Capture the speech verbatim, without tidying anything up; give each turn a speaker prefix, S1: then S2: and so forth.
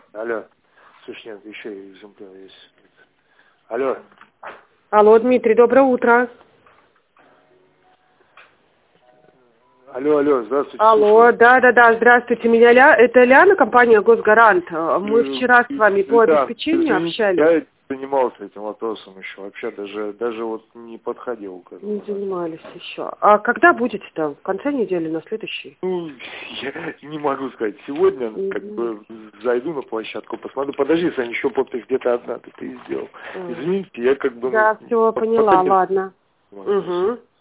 S1: Алло. Слушай, нет, еще экземпляр есть. Алло.
S2: Алло, Дмитрий, доброе утро.
S1: Алло, алло, здравствуйте.
S2: Алло, да-да-да, здравствуйте, меня Ля... это Ляна, компания «Госгарант». Мы вчера с вами по
S1: да,
S2: обеспечению
S1: извините,
S2: общались.
S1: я занимался этим вопросом еще, вообще даже, даже вот не подходил к этому.
S2: Не занимались еще. А когда будете-то? В конце недели, на следующей?
S1: Ну, я не могу сказать. Сегодня, mm-hmm. как бы, зайду на площадку, посмотрю. Подожди, Саня, еще подпись где-то одна ты, ты сделал. Mm. Извините, я как бы...
S2: Да,
S1: ну,
S2: все,
S1: по-
S2: поняла,
S1: потом...
S2: ладно. Угу.